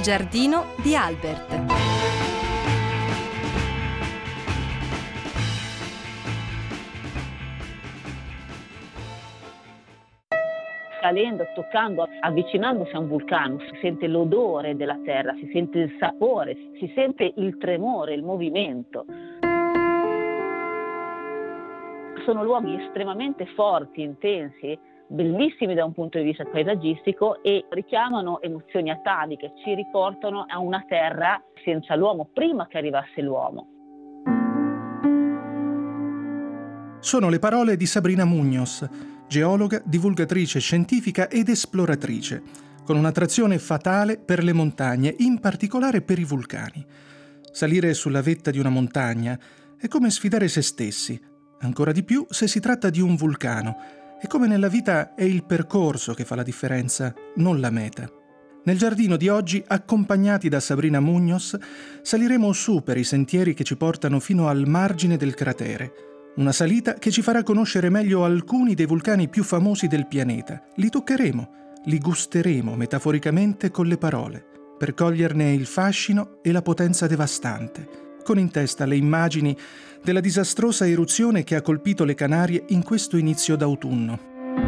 giardino di Albert. Salendo, toccando, avvicinandosi a un vulcano, si sente l'odore della terra, si sente il sapore, si sente il tremore, il movimento. Sono luoghi estremamente forti, intensi, bellissimi da un punto di vista paesaggistico e richiamano emozioni ataviche, ci riportano a una terra senza l'uomo, prima che arrivasse l'uomo. Sono le parole di Sabrina Muñoz, geologa, divulgatrice scientifica ed esploratrice, con un'attrazione fatale per le montagne, in particolare per i vulcani. Salire sulla vetta di una montagna è come sfidare se stessi, ancora di più se si tratta di un vulcano, e come nella vita è il percorso che fa la differenza, non la meta. Nel giardino di oggi, accompagnati da Sabrina Muñoz, saliremo su per i sentieri che ci portano fino al margine del cratere. Una salita che ci farà conoscere meglio alcuni dei vulcani più famosi del pianeta. Li toccheremo, li gusteremo metaforicamente con le parole, per coglierne il fascino e la potenza devastante, con in testa le immagini della disastrosa eruzione che ha colpito le Canarie in questo inizio d'autunno.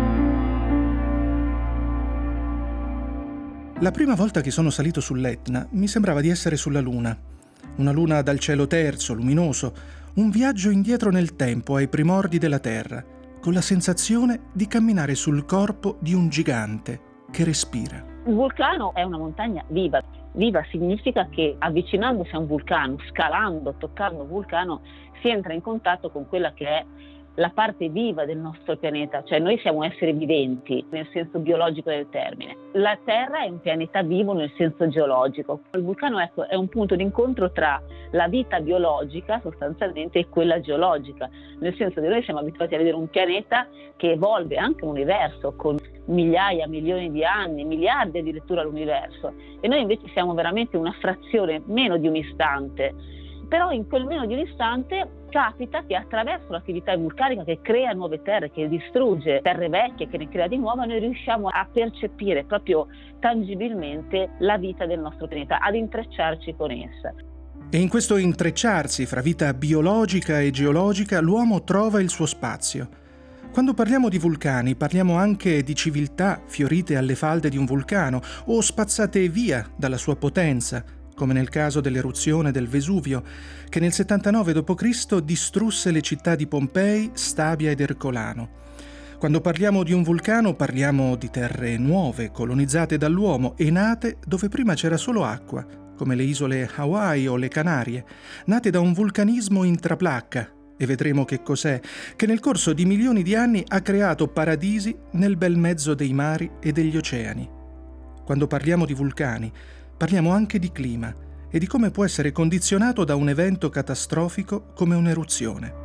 La prima volta che sono salito sull'Etna mi sembrava di essere sulla Luna. Una luna dal cielo terzo, luminoso, un viaggio indietro nel tempo ai primordi della Terra, con la sensazione di camminare sul corpo di un gigante che respira. Il vulcano è una montagna viva. Viva significa che avvicinandosi a un vulcano, scalando, toccando un vulcano, si entra in contatto con quella che è la parte viva del nostro pianeta, cioè noi siamo esseri viventi nel senso biologico del termine. La Terra è un pianeta vivo nel senso geologico. Il vulcano, ecco, è un punto d'incontro tra la vita biologica sostanzialmente e quella geologica, nel senso che noi siamo abituati a vedere un pianeta che evolve, anche un universo con migliaia, milioni di anni, miliardi addirittura l'universo, e noi invece siamo veramente una frazione, meno di un istante. Però in quel meno di un istante capita che attraverso l'attività vulcanica che crea nuove terre, che distrugge terre vecchie, che ne crea di nuove, noi riusciamo a percepire proprio tangibilmente la vita del nostro pianeta, ad intrecciarci con essa. E in questo intrecciarsi fra vita biologica e geologica l'uomo trova il suo spazio. Quando parliamo di vulcani parliamo anche di civiltà fiorite alle falde di un vulcano o spazzate via dalla sua potenza, come nel caso dell'eruzione del Vesuvio, che nel 79 d.C. distrusse le città di Pompei, Stabia ed Ercolano. Quando parliamo di un vulcano parliamo di terre nuove, colonizzate dall'uomo e nate dove prima c'era solo acqua, come le isole Hawaii o le Canarie, nate da un vulcanismo in traplacca, e vedremo che cos'è, che nel corso di milioni di anni ha creato paradisi nel bel mezzo dei mari e degli oceani. Quando parliamo di vulcani, parliamo anche di clima e di come può essere condizionato da un evento catastrofico come un'eruzione.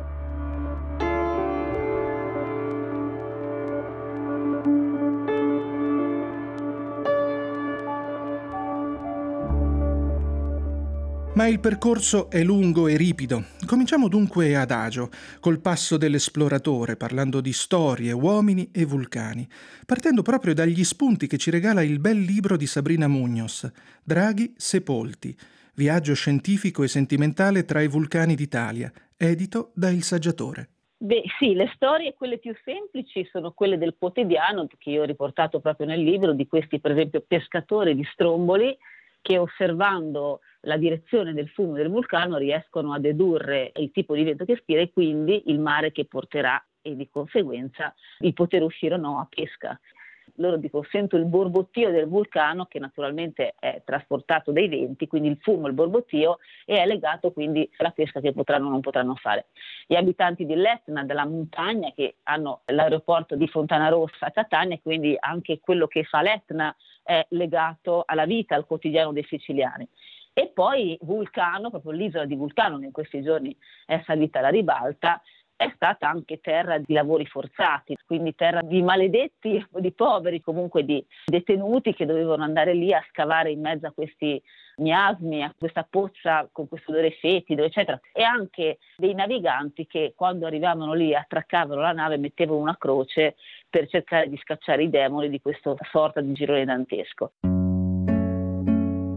Ma il percorso è lungo e ripido. Cominciamo dunque adagio, col passo dell'esploratore, parlando di storie, uomini e vulcani, partendo proprio dagli spunti che ci regala il bel libro di Sabrina Muñoz, Draghi sepolti, viaggio scientifico e sentimentale tra i vulcani d'Italia, edito da Il Saggiatore. Beh sì, le storie, quelle più semplici, sono quelle del quotidiano, che io ho riportato proprio nel libro, di questi per esempio pescatori di Stromboli, che osservando la direzione del fumo del vulcano riescono a dedurre il tipo di vento che spira e quindi il mare che porterà e di conseguenza il poter uscire o no a pesca. Loro dicono: sento il borbottio del vulcano, che naturalmente è trasportato dai venti, quindi il fumo, il borbottio, e è legato quindi alla pesca che potranno o non potranno fare. Gli abitanti dell'Etna, della montagna, che hanno l'aeroporto di Fontanarossa a Catania, quindi anche quello che fa l'Etna è legato alla vita, al quotidiano dei siciliani. E poi Vulcano, proprio l'isola di Vulcano, che in questi giorni è salita alla ribalta, è stata anche terra di lavori forzati, quindi terra di maledetti, di poveri, comunque di detenuti che dovevano andare lì a scavare in mezzo a questi miasmi, a questa pozza con questo odore fetido, eccetera. E anche dei naviganti che quando arrivavano lì attraccavano la nave, mettevano una croce per cercare di scacciare i demoni di questa sorta di girone dantesco.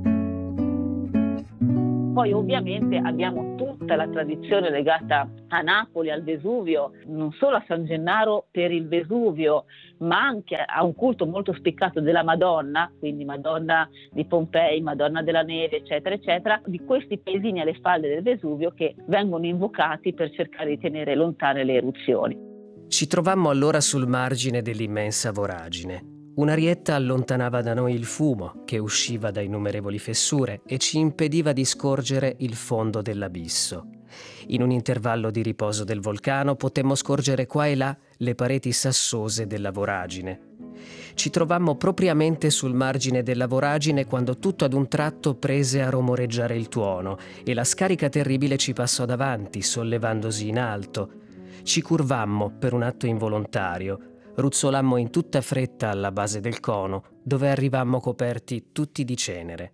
Poi ovviamente abbiamo tutta la tradizione legata a Napoli, al Vesuvio, non solo a San Gennaro per il Vesuvio, ma anche a un culto molto spiccato della Madonna, quindi Madonna di Pompei, Madonna della Neve, eccetera, eccetera, di questi paesini alle falde del Vesuvio che vengono invocati per cercare di tenere lontane le eruzioni. Ci trovammo allora sul margine dell'immensa voragine. Un'arietta allontanava da noi il fumo che usciva da innumerevoli fessure e ci impediva di scorgere il fondo dell'abisso. In un intervallo di riposo del vulcano potemmo scorgere qua e là le pareti sassose della voragine. Ci trovammo propriamente sul margine della voragine quando tutto ad un tratto prese a rumoreggiare il tuono e la scarica terribile ci passò davanti, sollevandosi in alto. Ci curvammo per un atto involontario. Ruzzolammo in tutta fretta alla base del cono, dove arrivammo coperti tutti di cenere.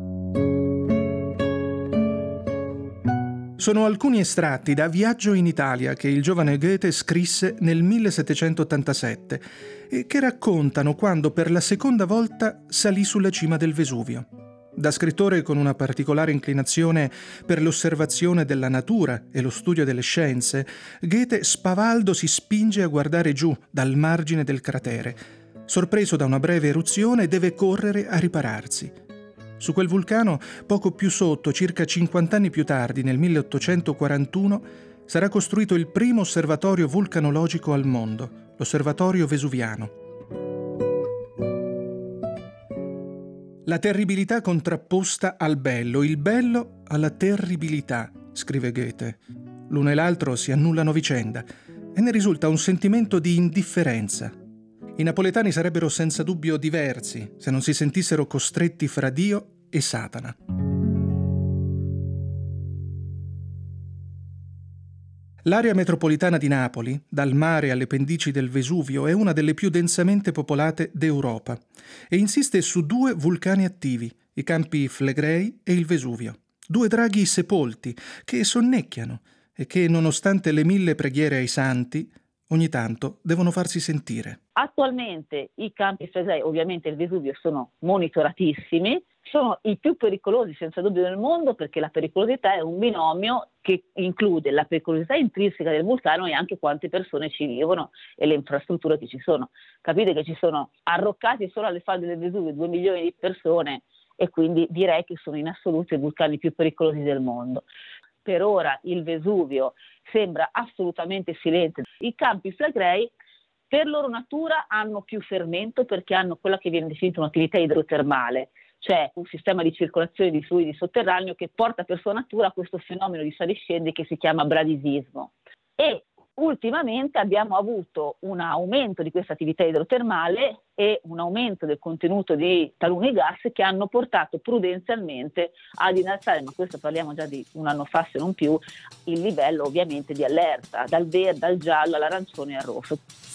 Sono alcuni estratti da Viaggio in Italia che il giovane Goethe scrisse nel 1787 e che raccontano quando per la seconda volta salì sulla cima del Vesuvio. Da scrittore con una particolare inclinazione per l'osservazione della natura e lo studio delle scienze, Goethe spavaldo si spinge a guardare giù dal margine del cratere. Sorpreso da una breve eruzione, deve correre a ripararsi. Su quel vulcano, poco più sotto, circa 50 anni più tardi, nel 1841, sarà costruito il primo osservatorio vulcanologico al mondo, l'Osservatorio Vesuviano. La terribilità contrapposta al bello, il bello alla terribilità, scrive Goethe. L'uno e l'altro si annullano a vicenda e ne risulta un sentimento di indifferenza. I napoletani sarebbero senza dubbio diversi se non si sentissero costretti fra Dio e Satana. L'area metropolitana di Napoli, dal mare alle pendici del Vesuvio, è una delle più densamente popolate d'Europa e insiste su due vulcani attivi, i Campi Flegrei e il Vesuvio. Due draghi sepolti che sonnecchiano e che, nonostante le 1000 preghiere ai santi, ogni tanto devono farsi sentire. Attualmente i Campi Flegrei, ovviamente il Vesuvio, sono monitoratissimi, sono i più pericolosi senza dubbio del mondo, perché la pericolosità è un binomio che include la pericolosità intrinseca del vulcano e anche quante persone ci vivono e le infrastrutture che ci sono. Capite che ci sono arroccati solo alle falde del Vesuvio 2 milioni di persone e quindi direi che sono in assoluto i vulcani più pericolosi del mondo. Per ora il Vesuvio sembra assolutamente silente. I Campi Flegrei per loro natura hanno più fermento perché hanno quella che viene definita un'attività idrotermale, cioè un sistema di circolazione di fluidi sotterraneo che porta per sua natura a questo fenomeno di saliscendi che si chiama bradisismo. E ultimamente abbiamo avuto un aumento di questa attività idrotermale e un aumento del contenuto di taluni gas che hanno portato prudenzialmente ad innalzare, ma questo parliamo già di un anno fa se non più, il livello ovviamente di allerta, dal verde al giallo all'arancione e al rosso.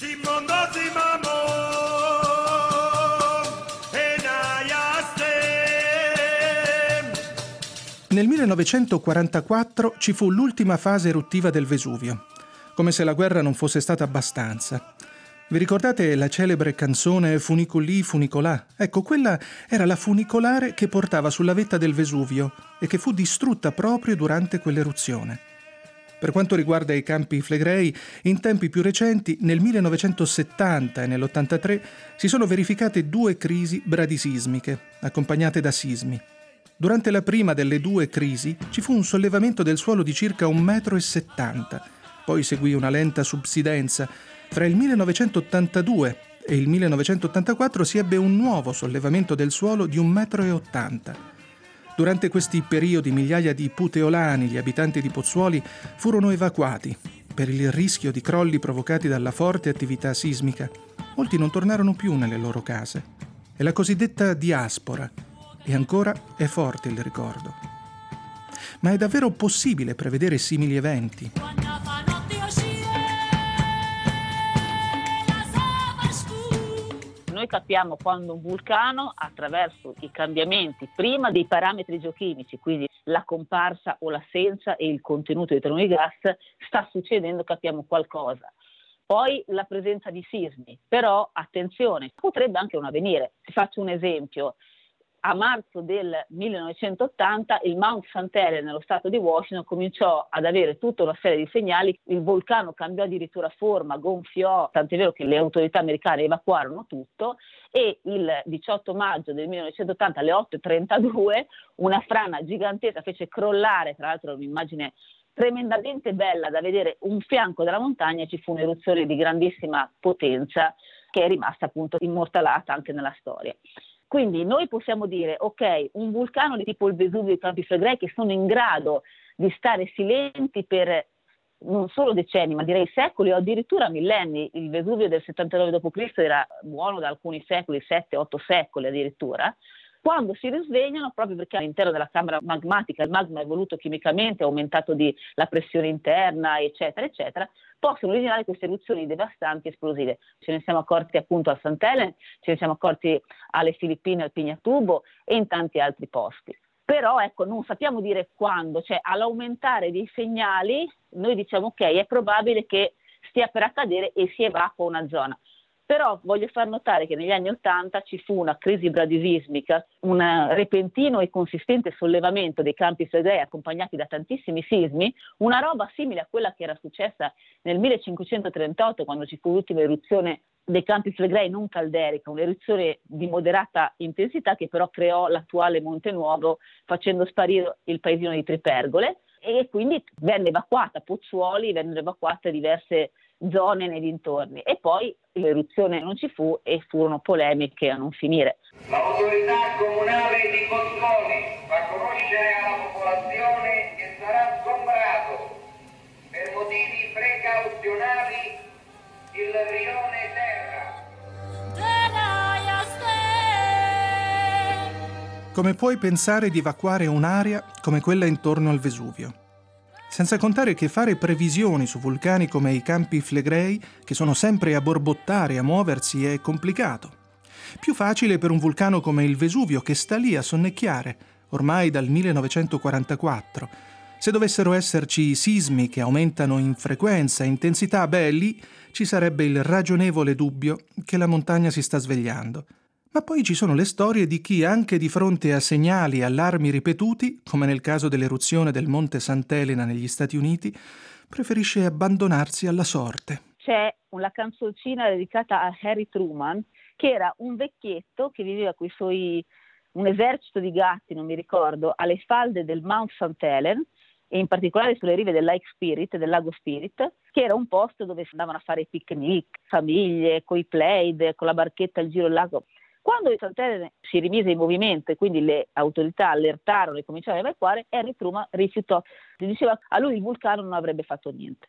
Nel 1944 ci fu l'ultima fase eruttiva del Vesuvio, come se la guerra non fosse stata abbastanza. Vi ricordate la celebre canzone Funiculi Funicolà? Ecco, quella era la funicolare che portava sulla vetta del Vesuvio e che fu distrutta proprio durante quell'eruzione. Per quanto riguarda i Campi Flegrei, in tempi più recenti, nel 1970 e nell'83, si sono verificate 2 crisi bradisismiche, accompagnate da sismi. Durante la prima delle 2 crisi ci fu un sollevamento del suolo di circa 1,70 m. Poi seguì una lenta subsidenza. Fra il 1982 e il 1984 si ebbe un nuovo sollevamento del suolo di 1,80 m. Durante questi periodi migliaia di puteolani, gli abitanti di Pozzuoli, furono evacuati per il rischio di crolli provocati dalla forte attività sismica. Molti non tornarono più nelle loro case. È la cosiddetta diaspora e ancora è forte il ricordo. Ma è davvero possibile prevedere simili eventi? Noi capiamo quando un vulcano, attraverso i cambiamenti prima dei parametri geochimici, quindi la comparsa o l'assenza e il contenuto di taluni gas, sta succedendo, capiamo qualcosa. Poi la presenza di sismi, però attenzione, potrebbe anche non avvenire. Ti faccio un esempio. a marzo del 1980 il Mount St. Helens nello stato di Washington cominciò ad avere tutta una serie di segnali, il vulcano cambiò addirittura forma, gonfiò, tant'è vero che le autorità americane evacuarono tutto, e il 18 maggio del 1980 alle 8:32 una frana gigantesca fece crollare, tra l'altro un'immagine tremendamente bella da vedere, un fianco della montagna, e ci fu un'eruzione di grandissima potenza che è rimasta appunto immortalata anche nella storia. Quindi noi possiamo dire, ok, un vulcano di tipo il Vesuvio e i Campi Flegrei che sono in grado di stare silenti per non solo decenni, ma direi secoli o addirittura millenni. Il Vesuvio del 79 d.C. era buono da alcuni secoli, 7-8 secoli addirittura. Quando si risvegliano, proprio perché all'interno della camera magmatica il magma è evoluto chimicamente, ha aumentato la pressione interna, eccetera, eccetera, possono originare queste eruzioni devastanti, esplosive. Ce ne siamo accorti appunto a St. Helens, ce ne siamo accorti alle Filippine, al Pinatubo e in tanti altri posti. Però ecco, non sappiamo dire quando, cioè all'aumentare dei segnali noi diciamo ok, è probabile che stia per accadere e si evacua una zona. Però voglio far notare che negli anni '80 ci fu una crisi bradisismica, un repentino e consistente sollevamento dei Campi Flegrei accompagnati da tantissimi sismi, una roba simile a quella che era successa nel 1538 quando ci fu l'ultima eruzione dei Campi Flegrei non calderica, un'eruzione di moderata intensità che però creò l'attuale Monte Nuovo facendo sparire il paesino di Tripergole, e quindi venne evacuata Pozzuoli, vennero evacuate diverse zone nei dintorni, e poi l'eruzione non ci fu e furono polemiche a non finire. L'autorità comunale di Pozzuoli fa conoscere alla popolazione che sarà sgombrato per motivi precauzionali il rione Terra. Come puoi pensare di evacuare un'area come quella intorno al Vesuvio? Senza contare che fare previsioni su vulcani come i Campi Flegrei, che sono sempre a borbottare e a muoversi, è complicato. Più facile per un vulcano come il Vesuvio, che sta lì a sonnecchiare, ormai dal 1944. Se dovessero esserci sismi che aumentano in frequenza e intensità, lì ci sarebbe il ragionevole dubbio che la montagna si sta svegliando. Ma poi ci sono le storie di chi, anche di fronte a segnali e allarmi ripetuti, come nel caso dell'eruzione del Monte Sant'Elena negli Stati Uniti, preferisce abbandonarsi alla sorte. C'è una canzoncina dedicata a Harry Truman, che era un vecchietto che viveva con un esercito di gatti, non mi ricordo, alle falde del Mount St. Helens, e in particolare sulle rive del lago Spirit, che era un posto dove si andavano a fare picnic, famiglie, coi plaid, con la barchetta al giro del lago. Quando il St. Helens si rimise in movimento e quindi le autorità allertarono e cominciarono a evacuare, Harry Truman rifiutò. Si diceva a lui il vulcano non avrebbe fatto niente.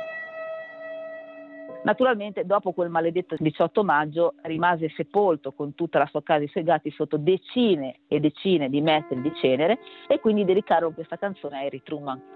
Naturalmente dopo quel maledetto 18 maggio rimase sepolto con tutta la sua casa e i suoi gatti sotto decine e decine di metri di cenere, e quindi dedicarono questa canzone a Harry Truman.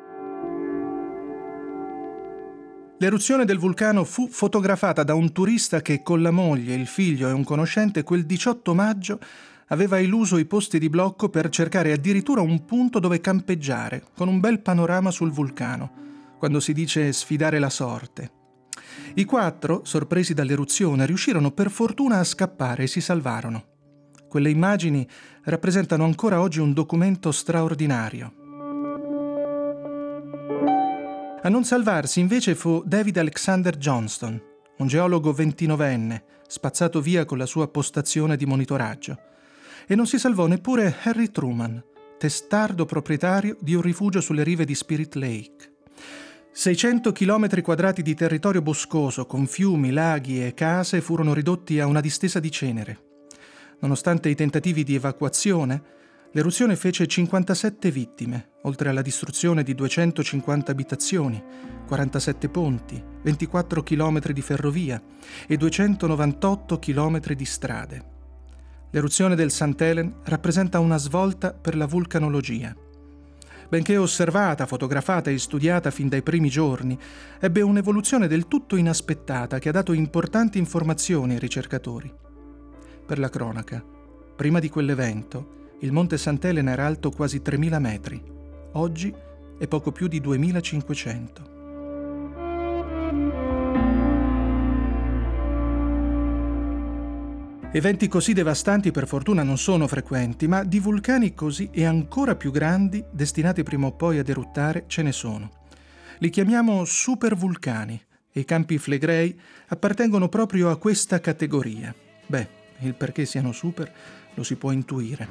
L'eruzione del vulcano fu fotografata da un turista che con la moglie, il figlio e un conoscente quel 18 maggio aveva eluso i posti di blocco per cercare addirittura un punto dove campeggiare, con un bel panorama sul vulcano, quando si dice sfidare la sorte. I 4, sorpresi dall'eruzione, riuscirono per fortuna a scappare e si salvarono. Quelle immagini rappresentano ancora oggi un documento straordinario. A non salvarsi invece fu David Alexander Johnston, un geologo 29enne, spazzato via con la sua postazione di monitoraggio. E non si salvò neppure Harry Truman, testardo proprietario di un rifugio sulle rive di Spirit Lake. 600 chilometri quadrati di territorio boscoso con fiumi, laghi e case furono ridotti a una distesa di cenere. Nonostante i tentativi di evacuazione, l'eruzione fece 57 vittime, oltre alla distruzione di 250 abitazioni, 47 ponti, 24 chilometri di ferrovia e 298 chilometri di strade. L'eruzione del St. Helens rappresenta una svolta per la vulcanologia. Benché osservata, fotografata e studiata fin dai primi giorni, ebbe un'evoluzione del tutto inaspettata che ha dato importanti informazioni ai ricercatori. Per la cronaca, prima di quell'evento, il Monte Sant'Elena era alto quasi 3.000 metri. Oggi è poco più di 2.500. Eventi così devastanti per fortuna non sono frequenti, ma di vulcani così e ancora più grandi, destinati prima o poi ad eruttare, ce ne sono. Li chiamiamo supervulcani e i Campi Flegrei appartengono proprio a questa categoria. Beh, il perché siano super lo si può intuire.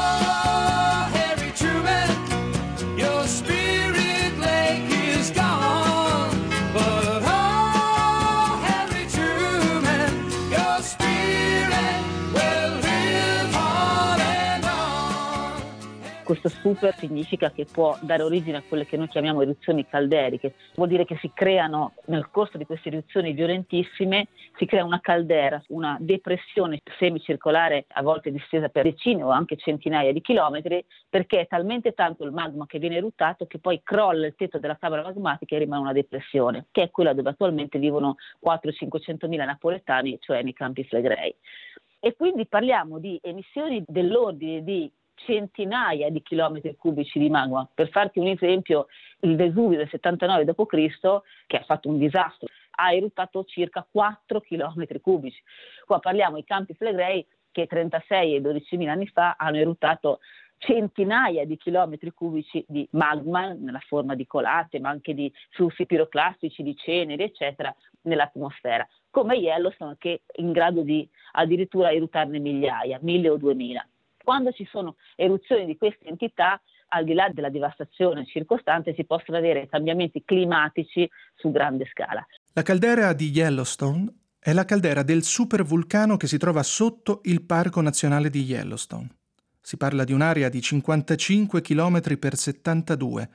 Questo super significa che può dare origine a quelle che noi chiamiamo eruzioni calderiche. Vuol dire che si creano, nel corso di queste eruzioni violentissime, si crea una caldera, una depressione semicircolare, a volte distesa per decine o anche centinaia di chilometri, perché è talmente tanto il magma che viene eruttato che poi crolla il tetto della camera magmatica e rimane una depressione, che è quella dove attualmente vivono 400-500 mila napoletani, cioè nei Campi Flegrei. E quindi parliamo di emissioni dell'ordine di centinaia di chilometri cubici di magma. Per farti un esempio, il Vesuvio del 79 d.C., che ha fatto un disastro, ha eruttato circa 4 chilometri cubici. Qua parliamo dei Campi Flegrei che 36 e 12.000 anni fa hanno eruttato centinaia di chilometri cubici di magma nella forma di colate, ma anche di flussi piroclastici, di ceneri, eccetera, nell'atmosfera, come Yellowstone, che è in grado di addirittura eruttarne migliaia, 1.000 o 2.000. Quando ci sono eruzioni di queste entità, al di là della devastazione circostante, si possono avere cambiamenti climatici su grande scala. La caldera di Yellowstone è la caldera del supervulcano che si trova sotto il Parco Nazionale di Yellowstone. Si parla di un'area di 55 km per 72.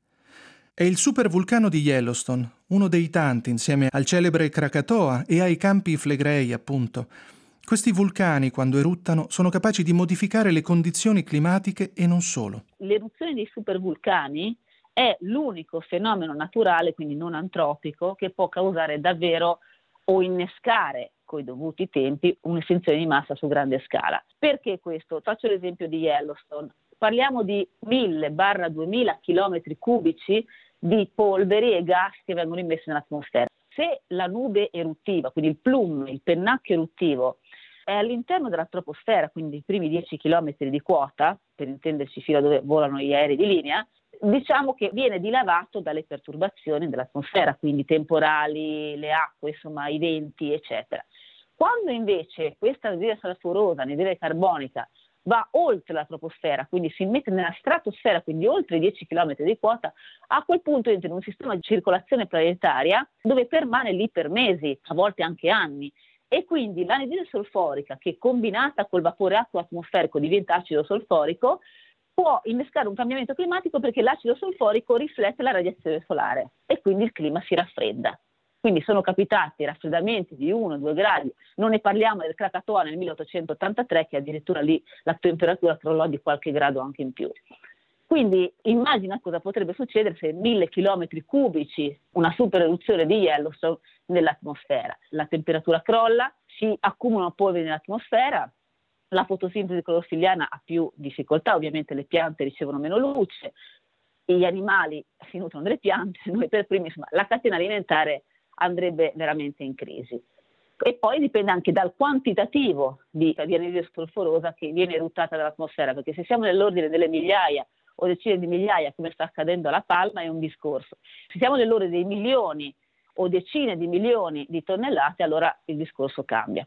È il supervulcano di Yellowstone, uno dei tanti insieme al celebre Krakatoa e ai Campi Flegrei, appunto. Questi vulcani, quando eruttano, sono capaci di modificare le condizioni climatiche e non solo. L'eruzione dei supervulcani è l'unico fenomeno naturale, quindi non antropico, che può causare davvero o innescare, coi dovuti tempi, un'estinzione di massa su grande scala. Perché questo? Faccio l'esempio di Yellowstone. Parliamo di 1000-2000 chilometri cubici di polveri e gas che vengono immessi nell'atmosfera. Se la nube eruttiva, quindi il plume, il pennacchio eruttivo, è all'interno della troposfera, quindi i primi 10 km di quota, per intenderci fino a dove volano gli aerei di linea, diciamo che viene dilavato dalle perturbazioni dell'atmosfera, quindi temporali, le acque, insomma i venti, eccetera. Quando invece questa anidride solforosa, anidride carbonica, va oltre la troposfera, quindi si mette nella stratosfera, quindi oltre i 10 km di quota, a quel punto entra in un sistema di circolazione planetaria dove permane lì per mesi, a volte anche anni. E quindi l'anidride solforica, che combinata col vapore acqua atmosferico diventa acido solforico, può innescare un cambiamento climatico perché l'acido solforico riflette la radiazione solare e quindi il clima si raffredda. Quindi sono capitati raffreddamenti di 1-2 gradi, non ne parliamo del Krakatoa nel 1883 che addirittura lì la temperatura crollò di qualche grado anche in più. Quindi immagina cosa potrebbe succedere se 1000 chilometri cubici, una super eruzione di Yellowstone nell'atmosfera. La temperatura crolla, si accumulano polveri nell'atmosfera, la fotosintesi clorofilliana ha più difficoltà, ovviamente le piante ricevono meno luce, gli animali si nutrono delle piante, noi per primi, insomma, la catena alimentare andrebbe veramente in crisi. E poi dipende anche dal quantitativo di anidride solforosa che viene eruttata dall'atmosfera, perché se siamo nell'ordine delle migliaia o decine di migliaia, come sta accadendo a La Palma, è un discorso. Se siamo nell'ordine dei milioni o decine di milioni di tonnellate, allora il discorso cambia.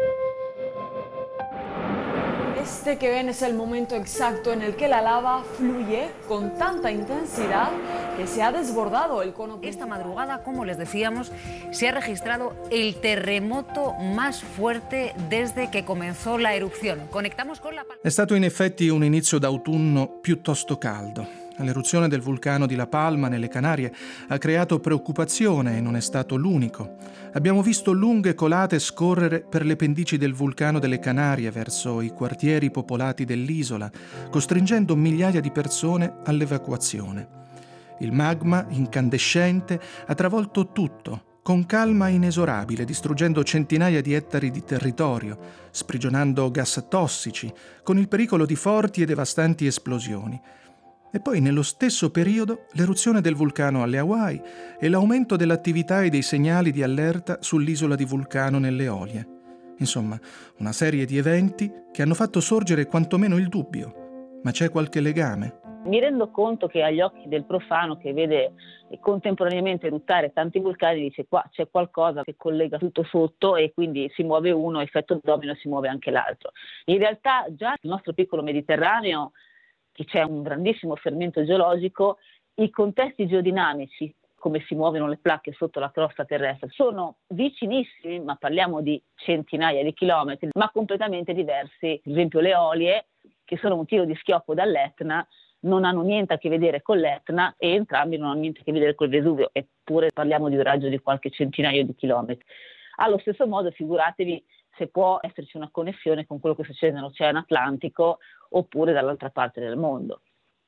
Este que ven es el momento exacto en el que la lava fluye con tanta intensidad que se ha desbordado el cono. Esta madrugada, como les decíamos, se ha registrado el terremoto más fuerte desde que comenzó la erupción. Conectamos con la... È stato in effetti un inizio d'autunno piuttosto caldo. L'eruzione del vulcano di La Palma, nelle Canarie, ha creato preoccupazione e non è stato l'unico. Abbiamo visto lunghe colate scorrere per le pendici del vulcano delle Canarie verso i quartieri popolati dell'isola, costringendo migliaia di persone all'evacuazione. Il magma, incandescente, ha travolto tutto, con calma inesorabile, distruggendo centinaia di ettari di territorio, sprigionando gas tossici, con il pericolo di forti e devastanti esplosioni. E poi nello stesso periodo l'eruzione del vulcano alle Hawaii e l'aumento dell'attività e dei segnali di allerta sull'isola di Vulcano nelle Eolie. Insomma, una serie di eventi che hanno fatto sorgere quantomeno il dubbio. Ma c'è qualche legame? Mi rendo conto che agli occhi del profano che vede contemporaneamente eruttare tanti vulcani dice qua c'è qualcosa che collega tutto sotto e quindi si muove uno, effetto domino, si muove anche l'altro. In realtà già nel nostro piccolo Mediterraneo, che c'è un grandissimo fermento geologico, i contesti geodinamici, come si muovono le placche sotto la crosta terrestre, sono vicinissimi, ma parliamo di centinaia di chilometri, ma completamente diversi. Per esempio le Eolie, che sono un tiro di schioppo dall'Etna, non hanno niente a che vedere con l'Etna e entrambi non hanno niente a che vedere col Vesuvio, eppure parliamo di un raggio di qualche centinaio di chilometri. Allo stesso modo figuratevi se può esserci una connessione con quello che succede nell'Oceano Atlantico oppure dall'altra parte del mondo.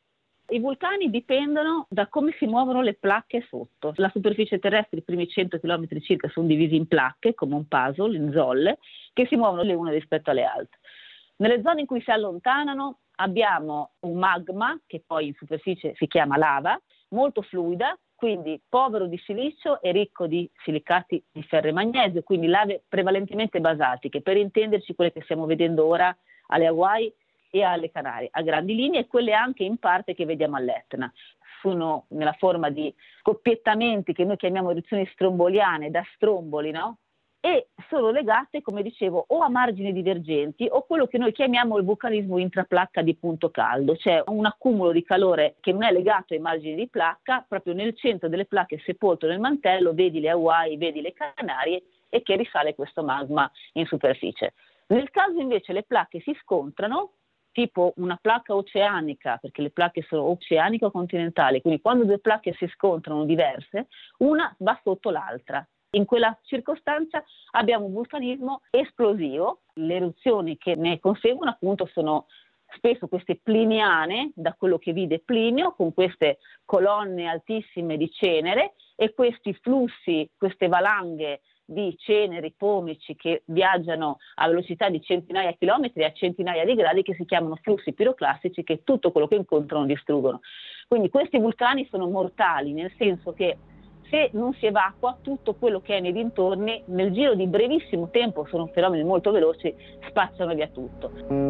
I vulcani dipendono da come si muovono le placche sotto. La superficie terrestre, i primi 100 km circa, sono divisi in placche, come un puzzle, in zolle, che si muovono le une rispetto alle altre. Nelle zone in cui si allontanano abbiamo un magma, che poi in superficie si chiama lava, molto fluida, quindi povero di silicio e ricco di silicati di ferro e magnesio, quindi lave prevalentemente basaltiche, per intenderci quelle che stiamo vedendo ora alle Hawaii e alle Canarie, a grandi linee, e quelle anche in parte che vediamo all'Etna. Sono nella forma di scoppiettamenti che noi chiamiamo eruzioni stromboliane, da stromboli, no? E sono legate, come dicevo, o a margini divergenti o quello che noi chiamiamo il vulcanismo intraplacca di punto caldo, cioè un accumulo di calore che non è legato ai margini di placca, proprio nel centro delle placche sepolto nel mantello, vedi le Hawaii, vedi le Canarie, e che risale questo magma in superficie. Nel caso invece le placche si scontrano, tipo una placca oceanica, perché le placche sono oceaniche o continentali, quindi quando due placche si scontrano diverse, una va sotto l'altra. In quella circostanza abbiamo un vulcanismo esplosivo. Le eruzioni che ne conseguono appunto sono spesso queste pliniane, da quello che vide Plinio, con queste colonne altissime di cenere e questi flussi, queste valanghe di ceneri pomici che viaggiano a velocità di centinaia di chilometri a centinaia di gradi, che si chiamano flussi piroclastici, che tutto quello che incontrano distruggono. Quindi questi vulcani sono mortali, nel senso che se non si evacua tutto quello che è nei dintorni, nel giro di brevissimo tempo, sono fenomeni molto veloci, spacciano via tutto.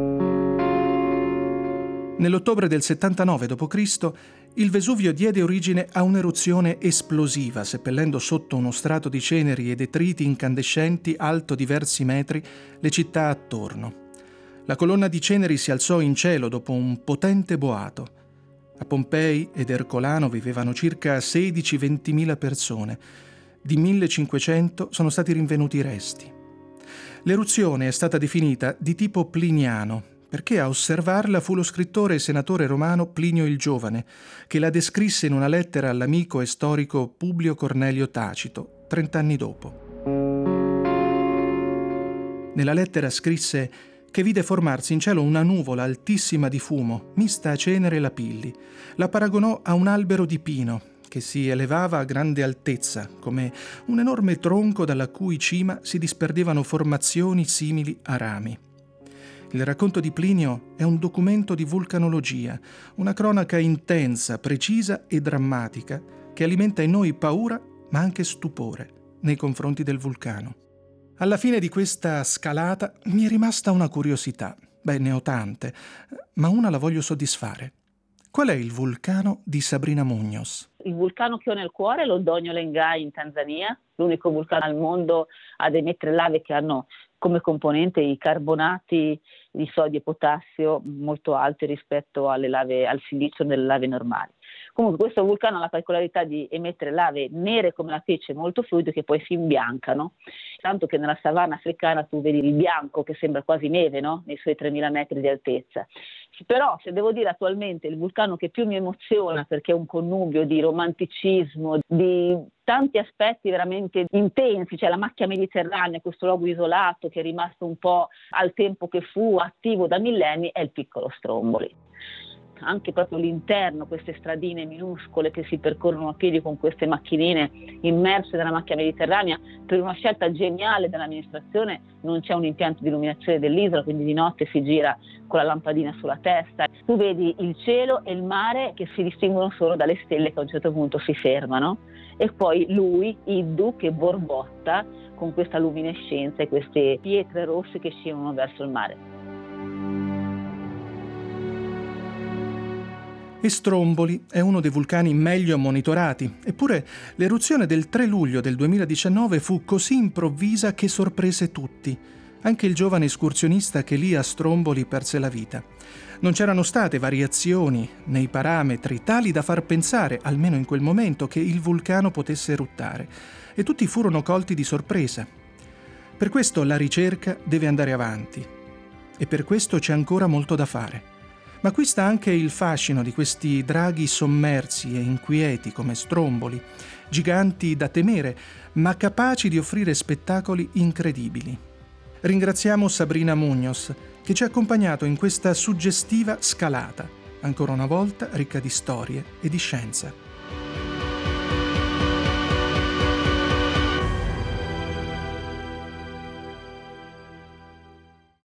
Nell'ottobre del 79 d.C. il Vesuvio diede origine a un'eruzione esplosiva, seppellendo sotto uno strato di ceneri e detriti incandescenti alto diversi metri le città attorno. La colonna di ceneri si alzò in cielo dopo un potente boato. A Pompei ed Ercolano vivevano circa 16-20.000 persone. Di 1.500 sono stati rinvenuti i resti. L'eruzione è stata definita di tipo pliniano, perché a osservarla fu lo scrittore e senatore romano Plinio il Giovane, che la descrisse in una lettera all'amico e storico Publio Cornelio Tacito, 30 anni dopo. Nella lettera scrisse che vide formarsi in cielo una nuvola altissima di fumo, mista a cenere e lapilli. La paragonò a un albero di pino, che si elevava a grande altezza, come un enorme tronco dalla cui cima si disperdevano formazioni simili a rami. Il racconto di Plinio è un documento di vulcanologia, una cronaca intensa, precisa e drammatica, che alimenta in noi paura, ma anche stupore, nei confronti del vulcano. Alla fine di questa scalata mi è rimasta una curiosità. Beh, ne ho tante, ma una la voglio soddisfare. Qual è il vulcano di Sabrina Muñoz? Il vulcano che ho nel cuore è lo Dogno Lengai in Tanzania, l'unico vulcano al mondo ad emettere lave che hanno come componente i carbonati di sodio e potassio molto alti rispetto alle lave, al silicio delle lave normali. Comunque questo vulcano ha la particolarità di emettere lave nere come la pece, molto fluide, che poi si imbiancano, tanto che nella savana africana tu vedi il bianco che sembra quasi neve, no? Nei suoi 3.000 metri di altezza. Però se devo dire attualmente il vulcano che più mi emoziona, perché è un connubio di romanticismo, di tanti aspetti veramente intensi, cioè la macchia mediterranea, questo luogo isolato che è rimasto un po' al tempo che fu attivo da millenni, è il Piccolo Stromboli. anche proprio l'interno, queste stradine minuscole che si percorrono a piedi con queste macchinine immerse nella macchia mediterranea. Per una scelta geniale dell'amministrazione non c'è un impianto di illuminazione dell'isola, quindi di notte si gira con la lampadina sulla testa. Tu vedi il cielo e il mare che si distinguono solo dalle stelle che a un certo punto si fermano, e poi lui, Iddu, che borbotta con questa luminescenza e queste pietre rosse che scivolano verso il mare. E Stromboli è uno dei vulcani meglio monitorati, eppure l'eruzione del 3 luglio del 2019 fu così improvvisa che sorprese tutti, anche il giovane escursionista che lì a Stromboli perse la vita. Non c'erano state variazioni nei parametri tali da far pensare, almeno in quel momento, che il vulcano potesse eruttare, e tutti furono colti di sorpresa. Per questo la ricerca deve andare avanti, e per questo c'è ancora molto da fare. Ma qui sta anche il fascino di questi draghi sommersi e inquieti come Stromboli, giganti da temere, ma capaci di offrire spettacoli incredibili. Ringraziamo Sabrina Muñoz, che ci ha accompagnato in questa suggestiva scalata, ancora una volta ricca di storie e di scienza.